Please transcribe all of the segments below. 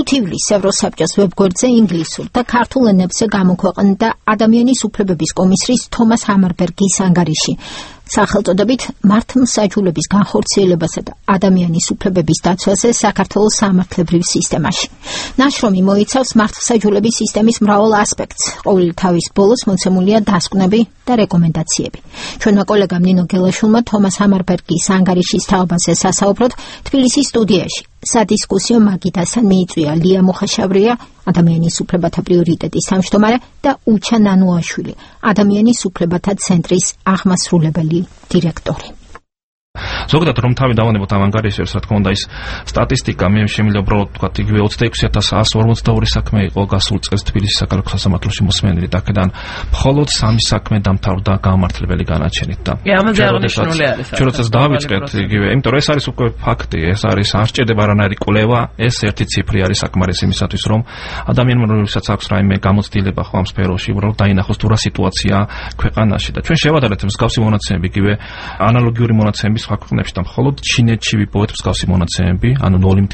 ივლისს ევროსაბჭოს ვებგვერდზე ინგლისურ და ქართულ ენებზე გამოქვეყნდა ადამიანის უფლებების კომისრის თომას ჰამარბერგის ანგარიში. სახელწოდებით მართლმსაჯულების განხორციელებასა და ადამიანის უფლებების დაცვაზე საქართველოს სამართლებრივ სისტემაში. ნაშრომი მოიცავს მართლმსაჯულების სისტემის მრავალ ასპექტს, ყოველი თავის ბოლოს მოცემულია დასკვნები და რეკომენდაციები. ჩვენმა კოლეგამ ნინო გელაშვილმა თომას ჰამარბერგის ანგარიშის თაობაზე სასაუბროდ თბილისის სტუდიაში სადისკუსიო მაგიდასთან მიიწვია ლია მოხაშავრია, ადამიანის უფლებათა პრიორიტეტის თავმჯდომარე და უჩა ნანუაშვილი, ადამიანის უფლებათა ცენტრის აღმასრულებელი დირექტორი. ზოგადად რომ თავი დავანებოთ ამ ანგარიშებს, რა თქმა უნდა ის სტატისტიკა მე შემიძლია უბრალოდ თქვა იგივე 26142 საქმე იყო გასულ წელს თბილისის საქალაქო სასამართლოში მოსმენილი და აქედან მხოლოდ 3 საქმე დამთავრდა გამართლებელი განაჩენით და ამაზე აღნიშნული არის. ჩვენ როდესაც დავიწყეთ იგივე, იმიტომ რომ ეს არის უკვე ფაქტი, ეს არის არ სჭირდება არანაირი კვლევა, ეს ერთი ციფრი არის საკმარისი იმისათვის რომ ადამიანმა რომელსაც აქვს რაიმე გამოცდილება ხო ამ სფეროში უბრალოდ დაინახოს თუ რა სიტუაცია ქვეყანაში და ჩვენ შევადარეთ მსგავსი მონაცემები იგივე ანალოგიური მონაცემები სხვა ქვეყნებში და მხოლოდ ჩინეთში ვიპოვეთ მსგავსი მონაცემები, ანუ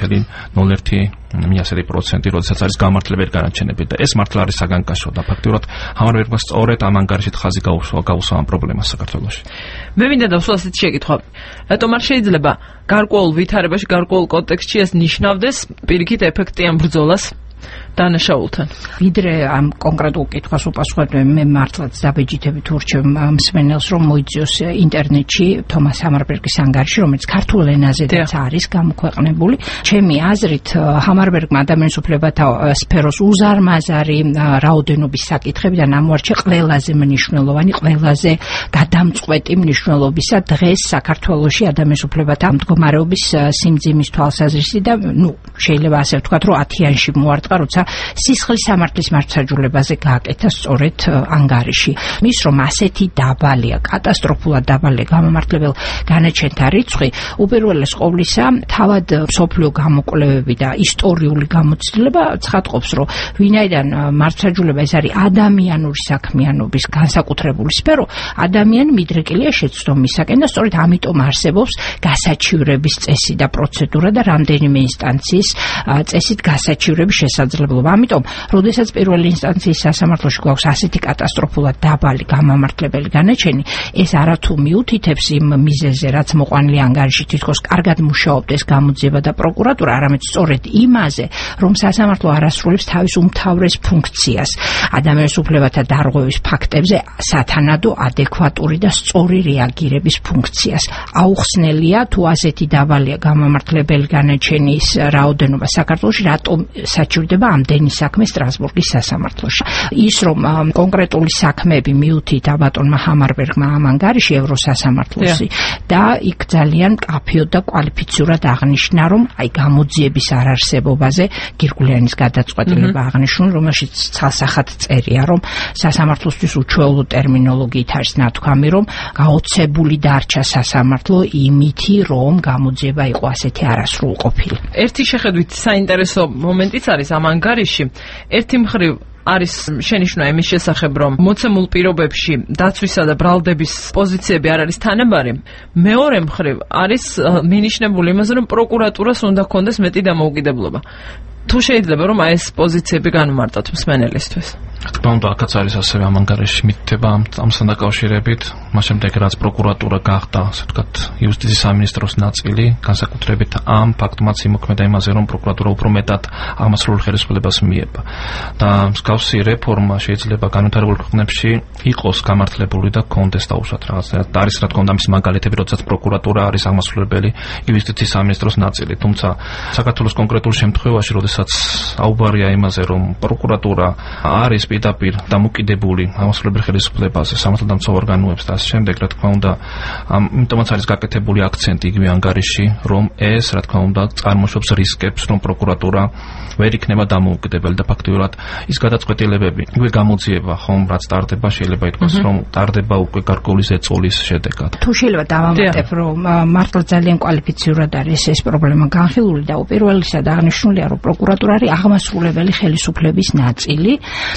0.01%, როდესაც არის გამართლებელი განაჩენები და ეს მართლა არის საგანგაშო და ფაქტიურად ჰამარბერგმა სწორედ ამ ანგარიშით ხაზი გაუსვა ამ პრობლემას საქართველოში. მე მინდა დავსვა ასეთი შეკითხვა. რატომ არ შეიძლება გარკვეულ ვითარებაში, გარკვეულ კონტექსტში ეს ნიშნავდეს პირიქით ეფექტი ამ ბრძოლას დანაშაულთან? ვიდრე ამ კონკრეტულ კითხვას უპასუხებ, მე მართლაც დაბეჯითებით ურჩევ მსმენელს, რომ მოიძიოს ინტერნეტში თომას ჰამარბერგის ანგარიში, რომელიც ქართულ ენაზედაც არის გამოქვეყნებული. ჩემი აზრით, ჰამარბერგმა ადამიანის უფლებათა სფეროს უზარმაზარი რაოდენობის საკითხებიდან ამოარჩია ყველაზე მნიშვნელოვანი, ყველაზე გადამწყვეტი მნიშვნელობისა დღეს საქართველოში ადამიანის უფლებათა მდგომარეობის სიმძიმის თვალსაზრისით და შეიძლება ასე ვთქვათ, რომ 10-იანში მოარტყა, როცა სისხლის სამართლის მართლმსაჯულებაზე გააკეთა სწორედ ანგარიში. მის რომ ასეთი დაბალია, კატასტროფულად დაბალია გამომართლებელ განაჩენთა რიცხვი, უპირველეს ყოვლისა, თავად მსოფლიო გამოკვლევები და ისტორიული გამოცდილება ცხადყოფს, რომ ვინაიდან მართლმსაჯულება ეს არის ადამიანური საქმიანობის განსაკუთრებული სფერო, ადამიანი მიდრეკილია შეცდომისაკენ და სწორედ ამიტომ არსებობს გასაჩივრების წესი და პროცედურა და რამდენიმე ინსტანციის წესით გასაჩივრების შესაძლებლობა. ამიტომ, როდესაც პირველი ინსტანციის სასამართლოში გვაქვს ასეთი კატასტროფულად დაბალი გამამართლებელი განაჩენი, ეს არათუ მიუთითებს იმ მიზეზზე, რაც მოყვანილი ანგარიში თითქოს კარგად მუშაობდეს გამოძიება და პროკურატურა, არამედ სწორედ იმაზე, რომ სასამართლო არ ასრულებს თავის უმთავრეს ფუნქციას, ადამიანის უფლებათა დარღვევის ფაქტებზე სათანადო, ადეკვატური და სწორი რეაგირების ფუნქციას. აუხსნელია, თუ ასეთი დაბალია გამამართლებელი განაჩენის რაოდენობა საქართველოში, რატომ საჭირდება ამდენი საქმე სტრასბურგის სასამართლოში. ის რომ კონკრეტული საქმეები მიუთითა ბატონმა ჰამარბერგმა ამ ანგარიში ევროსასამართლოში და იქ ძალიან კაფეოდ და კვალიფიციურად აღნიშნა, რომ აი გამოძიების არარსებობაზე გირგვლიანის გადაწყვეტილება აღნიშნული, რომელშიც ცალსახად წერია, რომ სასამართლოსთვის უჩვეულო ტერმინოლოგიით არის ნათქვამი, რომ გაოცებული დარჩა სასამართლო იმითი, რომ გამოძიება იყო ასეთი არასრულყოფილი. ერთი შეხედვით საინტერესო მომენტიც არის ამ ანგარიში. ერთი მხრივ არის შენიშვნა იმის შესახებ, რომ მოცემულ პირობებში დაცვისა და ბრალდების პოზიციები არ არის თანაბარი. მეორე მხრივ არის მინიშნებული იმაზე, რომ პროკურატურას უნდა ჰქონდეს მეტი დამოუკიდებლობა. თუ შეიძლება რომ ეს პოზიციები განმარტოთ მსმენელისთვის? თქმა უნდა, აქაც არის ასევე ამ ანგარიში მითითება ამასთან დაკავშირებით, მას შემდეგ რაც პროკურატურა გახდა, ასე ვთქვათ, იუსტიციის სამინისტროს ნაწილი, განსაკუთრებით ამ ფაქტმაც იმოქმედა იმაზე, რომ პროკურატურა უფრო მეტად აღმასრულებელ ხელისუფლებას მიება. და მსგავსი რეფორმა შეიძლება განვითარებულ ქვეყნებში იყოს გამართლებული და კონდეს დაუშვათ რაღაცნაირად. არის რა თქმა უნდა მის მაგალითები, როდესაც პროკურატურა არის აღმასრულებელი იუსტიციის სამინისტროს ნაწილი. თუმცა საქართველოს კონკრეტულ შემთხვევაში, როდესაც აუბარია იმაზე, რომ პროკურატურა არის პირდაპირ დამოკიდებული აღმასრულებელ ხელისუფლებაზე, სამართალდამცავ ორგანოებს და ასე შემდეგ, რა თქმა უნდა, ამიტომაც არის გაკეთებული აქცენტი იგივე ანგარიში, რომ ეს, რა თქმა უნდა, წარმოშობს რისკებს, რომ პროკურატურა ვერ იქნება დამოუკიდებელი და ფაქტიურად ის გადაწყვეტილებები, იგივე გამოძიება, ხომ, რაც ტარდება, შეიძლება ითქვას, რომ ტარდება უკვე გარკვეული ზეწოლის შედეგად. თუ შეიძლება დავამატებ, რომ მართლა ძალიან კვალიფიციურად არის ეს პრობლემა განხილული და უპირველესად აღნიშნულია, რომ პროკურატურა არის აღმასრულებელი ხელისუფლების ნაწილი, ხოლო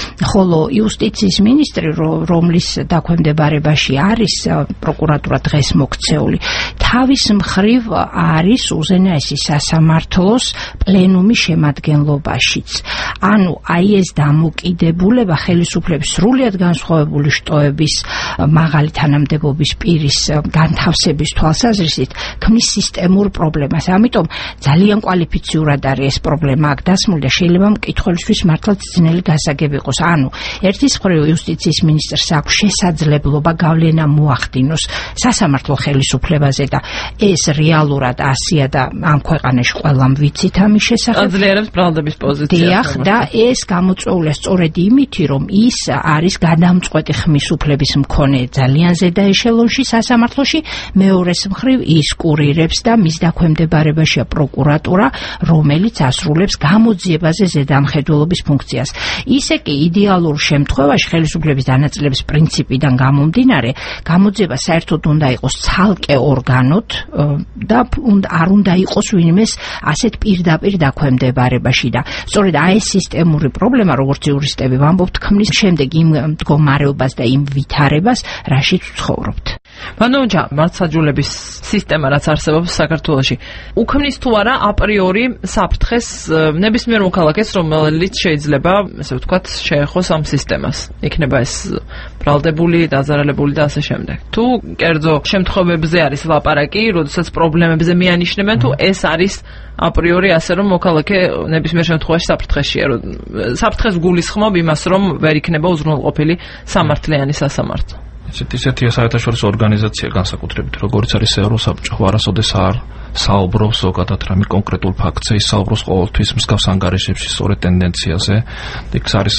ხოლო იუსტიციის მინისტრი, რომლის დაქვემდებარებაში არის პროკურატურა დღეს მოქცეული, თავის მხრივ არის უზენაესი სასამართლოს პლენუმის შემადგენლობაშიც. ანუ აი ეს დამოკიდებულება ხელისუფლების სრულიად განსხვავებული შტოების მაღალი თანამდებობის პირის განთავსების თვალსაზრისით ქმნის სისტემურ პრობლემას. ამიტომ ძალიან კვალიფიციურად არის ეს პრობლემა აქ დასმული და შეიძლება მკითხველისთვის მართლაც ძნელი გასაგები იყოს. ანუ ერთის მხრივ იუსტიციის მინისტრს აქვს შესაძლებლობა გავლენა მოახდინოს სასამართლო ხელისუფლებაზე და ეს რეალურად ასია და ამ ქვეყანაში ყველამ ვიცით ამის შესახებ. აძლიერებს ბრალდების პოზიციას. დიახ, და ეს გამოწვეულია სწორედ იმითი, რომ ის არის გადამწყვეტი ხმის უფლების მქონე ძალიან ზედა ეშელონში სასამართლოში, მეორეს მხრივ ის კურირებს და მის დაქვემდებარებაშია პროკურატურა, რომელიც ასრულებს გამოძიებაზე ზედამხედველობის ფუნქციას. ისე კი იდეალურ შემთხვევაში ხელისუფლების დანაწილების პრინციპიდან გამომდინარე, გამოძიება საერთოდ უნდა იყოს ცალკე ორგანოთ და არ უნდა იყოს ვინმეს ასეთ პირდაპირ დაქვემდებარებაში და სწორედ აი ეს სისტემური პრობლემა, როგორც იურისტები ვამბობთ, ქმნის შემდეგ იმ მდგომარეობას და იმ ვითარებას, რაშიც ვცხოვრობთ. ბანოჯა, მართლმსაჯულების სისტემა რაც არსებობს საქართველოში, უქმნის თუ არა აპრიორი საფრთხეს ნებისმიერ მოქალაქეს, რომელიც შეიძლება, ესე ვთქვათ, შეეხოს ამ სისტემას. იქნება ეს ბრალდებული, დაზარალებული და ასე შემდეგ. თუ კერძო შემთხვევებზე არის ლაპარაკი, როდესაც პრობლემებზე მიანიშნებენ, თუ ეს არის აპრიორი ასე რომ მოქალაქე ნებისმიერ შემთხვევაში საფრთხეშია. საფრთხეს გულისხმობ იმას, რომ ვერ იქნება უზრუნველყოფილი სამართლიანი სასამართლო. ისეთი საერთაშორისო ორგანიზაცია განსაკუთრებით, როგორც არის ევროსაბჭო, არასოდეს არ საუბრობს ზოგადად რამე კონკრეტულ ფაქტზე, ის საუბრობს ყოველთვის მსგავს ანგარიშებში სწორედ ტენდენციაზე. იქ არის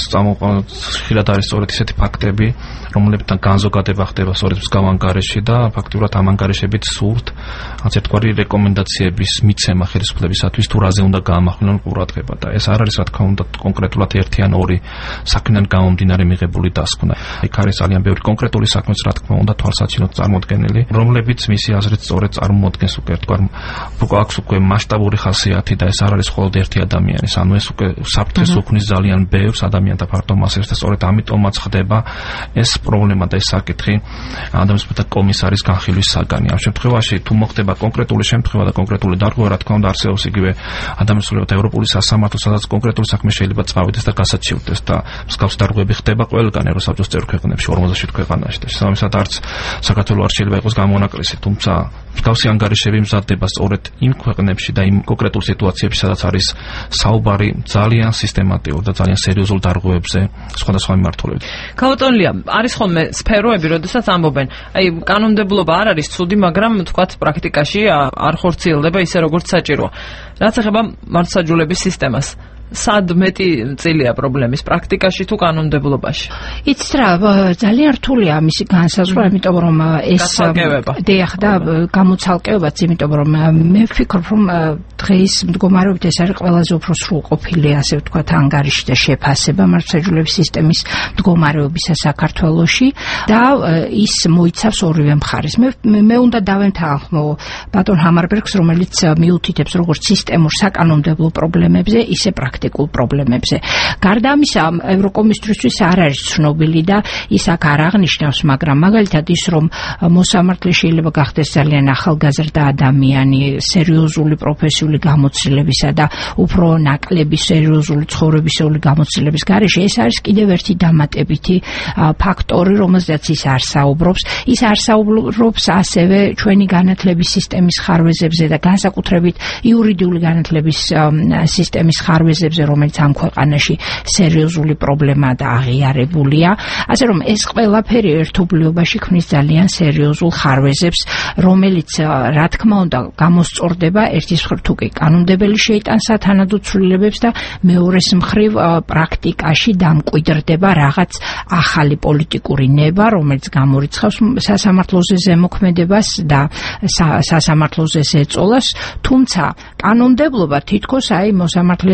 ხშირად არის სწორედ ისეთი ფაქტები, რომლებთან განზოგადება ხდება სწორედ მსგავ ანგარიში და ფაქტიურად ამ ანგარიშებით სურთ ასეთგვარი რეკომენდაციების მიცემა ხელისუფლებისათვის, თუ რაზე უნდა გაამახვილონ ყურადღება და ეს არ არის რა თქმა უნდა კონკრეტულად ერთი ან ორი საქმიდან გამომდინარე მიღებული დასკვნა. იქ არის ძალიან ბევრი კონკრეტული საქმეც რა თქმა უნდა თვალსაჩინოდ წარმოდგენილი, რომლებიც მისი აზრით სწორედ წარმოადგენს უკვე ერთგვარ აქვს უკვე მასშტაბური ხასიათი და ეს არ არის მხოლოდ ერთი ადამიანის, ანუ ეს უკვე საფრთხეს უქმნის ძალიან ბევრს ადამიანთა ფართო მასებს და სწორედ ამიტომაც ხდება ეს პრობლემა და ეს საკითხი ადამიანთა კომისარის განხილვის საგანი. ამ შემთხვევაში თუ მოხდება კონკრეტული შემთხვევა და კონკრეტული დარღვევა, რა თქმა უნდა არსებობს იგივე ადამიანთა ევროპული სასამართლო, სადაც კონკრეტული საქმე შეიძლება წავიდეს და გასაჩივრდეს და მსგავსი დარღვევები ხდება ყველგან ევროსაბჭოს წევრ ქვეყნებში 47 ქვეყანაში. შესაბამისად არც საქართველოს არ შეიძლება იყოს გამონაკლისი, თუმცა მსგავსი ანგარიშები მზადდება სწორედ იმ ქვეყნებში და იმ კონკრეტულ სიტუაციებში, სადაც არის საუბარი ძალიან სისტემატიურ და ძალიან სერიოზულ დარღვევებზე სხვადასხვა მიმართულებით. ქალბატონია, არის ხოლმე სფეროები, როდესაც ამბობენ, აი კანონმდებლობა არ არის ცუდი, მაგრამ თქვათ პრაქტიკაში არ ხორციელდება ისე როგორც საჭიროა. რაც ეხება მართლმსაჯულების სისტემას, სად მეტი წილია პრობლემის პრაქტიკაში თუ კანონმდებლობაში? იცით რა, ძალიან რთულია ამისი განსაზღვრა, იმიტომ რომ ეს დიახ და გამოცალკევებაც, იმიტომ რომ მე ვფიქრობ, რომ დღეს მდგომარეობით ეს არის ყველაზე უფრო სრულყოფილი, ასე ვთქვათ, ანგარიში და შეფასება მართლმსაჯულების სისტემის მდგომარეობისა საქართველოში და ის მოიცავს ორივე მხარეს. მე უნდა დავემთახმო ბატონ ჰამარბერგს, რომელიც მიუთითებს როგორც სისტემურ საკანონმდებლო პრობლემებზე, ისე პრაქტიკულ პრობლემებზე. გარდა ამისა, ევროკომისრისთვის არ არის ცნობილი და ის აქ არ აღნიშნავს, მაგრამ მაგალითად ის, რომ მოსამართლე შეიძლება გახდეს ძალიან ახალგაზრდა ადამიანი, სერიოზული პროფესიული გამოცდილებისა და უფრო ნაკლები სერიოზული ცხოვრებისეული გამოცდილების გარეშე, ეს არის კიდევ ერთი დამატებითი ფაქტორი, რომელზეც ის არ საუბრობს. ის არ საუბრობს ასევე ჩვენი განათლების სისტემის ხარვეზებზე და განსაკუთრებით იურიდიული განათლების სისტემის ხარვეზებზე, რომელიც ამ ქვეყანაში სერიოზული პრობლემაა და აღიარებულია. ასე რომ ეს ყველაფერი ერთობლიობაში ქმნის ძალიან სერიოზულ ხარვეზებს, რომელიც რა თქმა უნდა გამოსწორდება ერთის მხრივ თუ კი კანონმდებელი შეიტანს სათანადო ცვლილებებს და მეორეს მხრივ პრაქტიკაში დამკვიდრდება რაღაც ახალი პოლიტიკური ნება, რომელიც გამორიცხავს სასამართლოზე ზემოქმედებას და სასამართლოზე ზეწოლას, თუმცა კანონმდებლობა თითქოს აი მოსამართლეზე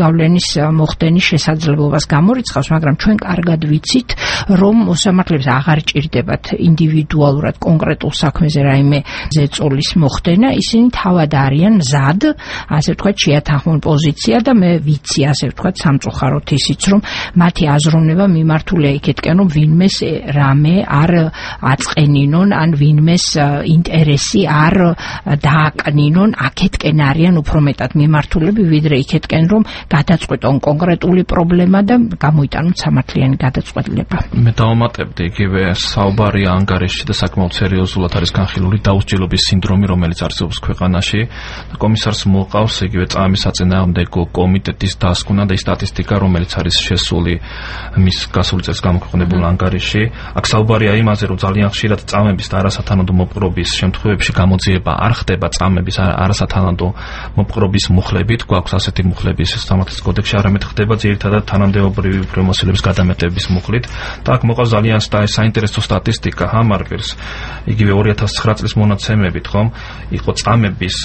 გავლენის მოხდენის შესაძლებლობას გამორიცხავს, მაგრამ ჩვენ კარგად ვიცით, რომ მოსამართლეებს აღარ ჭირდებათ ინდივიდუალურად კონკრეტულ საქმეზე რაიმე ზეწოლის მოხდენა, ისინი თავად არიან მზად, ასე ვთქვათ, შეათანხმონ პოზიცია და მე ვიცი, ასე ვთქვათ, სამწუხაროდ ისიც, რომ მათი აზროვნება მიმართულია იქეთკენ, რომ ვინმეს რამე არ აწყენინონ, ან ვინმეს ინტერესი არ დააკნინონ, აქეთკენ არიან უფრო მეტად მიმართულები, ვიდრე იქეთკენ, რომ გადაწყვეტონ კონკრეტული პრობლემა და გამოიტანონ სამართლიანი გადაწყვეტილება. მე დავამატებდი, იგივე საუბარია ანგარიშში და საკმაოდ სერიოზულად არის განხილული დაუსჯელობის სინდრომი, რომელიც არსებობს ქვეყანაში. კომისარს მოყავს იგივე წამების საწინააღმდეგო კომიტეტის დასკვნა და სტატისტიკა, რომელიც არის შესული მის გასული წელს გამოქვეყნებულ ანგარიშში. აქ საუბარია იმაზე, რომ ძალიან ხშირად წამების და არასათანადო მოპყრობის შემთხვევებში გამოძიება არ ხდება წამების არასათანადო მოპყრობის მუხლებით, გვაქვს ასეთი მუხლების სამართლის კოდექსში, არამედ ხდება ძირითადად თანამდებობრივი უფლებამოსილების გადამეტების მუხლით. და აქ მოყავს ძალიან საინტერესო სტატისტიკა ჰამარბერს, იგივე 2009 წლის მონაცემებით, ხომ, იყო წამების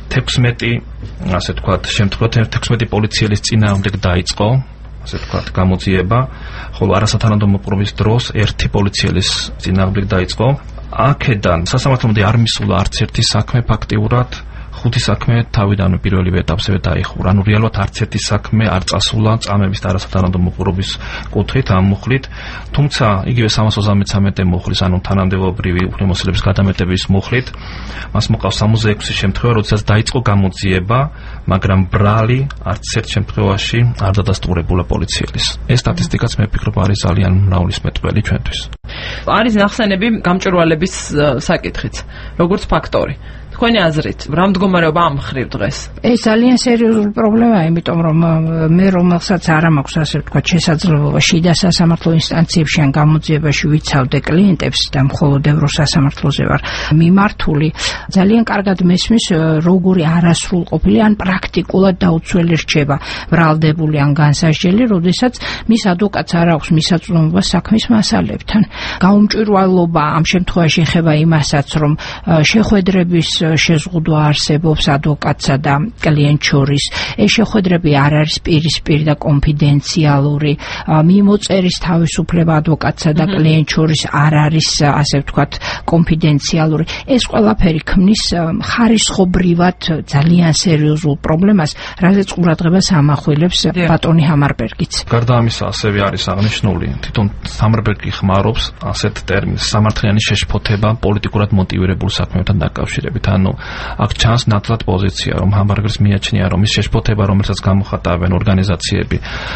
16, ასე ვთქვათ, შემთხვევით 16 პოლიციელის წინააღმდეგ დაიწყო, ასე ვთქვათ, გამოძიება, ხოლო არასათანადო მოპყრობის დროს 1 პოლიციელის წინააღმდეგ დაიწყო. აქედან სასამართლომდე არ მისულა არც ერთი საქმე ფაქტიურად, 5 საქმე თავიდანვე პირველივე ეტაპზევე დაიხურა. ანუ რეალურად არც ერთი საქმე არ წასულა წამების და არასათანადო მოპყრობის კუთხით, ამ მუხლით. თუმცა იგივე 333 მუხლის, ანუ თანამდებობრივი უფლებამოსილების გადამეტების მუხლით, მას მოყავს 66 შემთხვევა, როდესაც დაიწყო გამოძიება, მაგრამ ბრალი არც ერთ შემთხვევაში არ დადასტურებულა პოლიციელის. ეს სტატისტიკაც მე ვფიქრობ არის ძალიან მრავლისმეტყველი ჩვენთვის. არის ნახსენები გამჭვირვალების საკითხიც, როგორც ფაქტორი. თქვენი აზრით, რა მდგომარეობა ამ ხრივ დღეს? ეს ძალიან სერიოზული პრობლემაა, იმიტომ რომ მე რომელსაც არ მაქვს, ასე ვთქვათ, შესაძლებლობა შიდა სასამართლო ინსტანციებში ან გამოძიებაში ვიცავდე კლიენტებს და მხოლოდ ევროსასამართლოზე ვარ მიმართული, ძალიან კარგად მესმის, როგორი არასრულყოფილი ან პრაქტიკულად დაუცველი რჩება ბრალდებული ან განსაზღვრელი, როდესაც მის ადვოკატს არ აქვს მისაწვდომობა საქმის მასალებთან. გაუმჭვირვალობა ამ შემთხვევაში ეხება იმასაც, რომ შეხვედრების შეზღუდვა არსებობს ადვოკატსა და კლიენტ შორის. ეს შეხვედრები არ არის პირისპირ და კონფიდენციალური. მიმოწერის თავისუფლება ადვოკატსა და კლიენტ შორის არ არის, ასე ვთქვათ, კონფიდენციალური. ეს ყველაფერი ქმნის ხარისხობრივად ძალიან სერიოზულ პრობლემას, რაზეც ყურადღებას ამახვილებს ბატონი ჰამარბერგიც. გარდა ამისა, ასევე არის აღნიშნული, თვითონ ჰამარბერგი ხმარობს ასეთ ტერმინს სამართლიანი შეშფოთება პოლიტიკურად მოტივირებულ საქმეებთან დაკავშირებით. ანუ აქ ჩანს ნათლად პოზიცია, რომ ჰამბურგერს მიაჩნია, რომ ის შეშფოთება, რომელსაც გამოხატავენ ორგანიზაციები,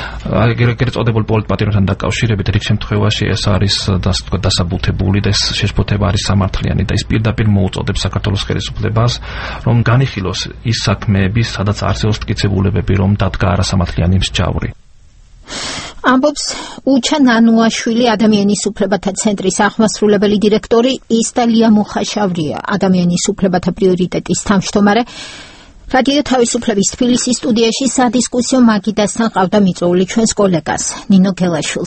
ეგრეთ წოდებულ პოლიტპატრონთან დაკავშირებით, რიგ შემთხვევაში ეს არის დასაბუთებული და ეს შეშფოთება არის სამართლიანი და ის პირდაპირ მოუწოდებს საქართველოს ხელისუფლებას, რომ განიხილოს ის საქმეები, სადაც არსებობს მტკიცებულებები, რომ დადგა არასამართლიანი მსჯავრი. ამბობს უჩა ნანუაშვილი, ადამიანის უფლებათა ცენტრის აღმასრულებელი დირექტორი, ისტალია მუხაშავრია, ადამიანის უფლებათა პრიორიტეტის თავმჯდომარე. რადიო თავისუფლების თბილისის სტუდიაში სადისკუსიო მაგიდასთან ყავდა მიწვეული ჩვენს კოლეგას ნინო გელაშვილს.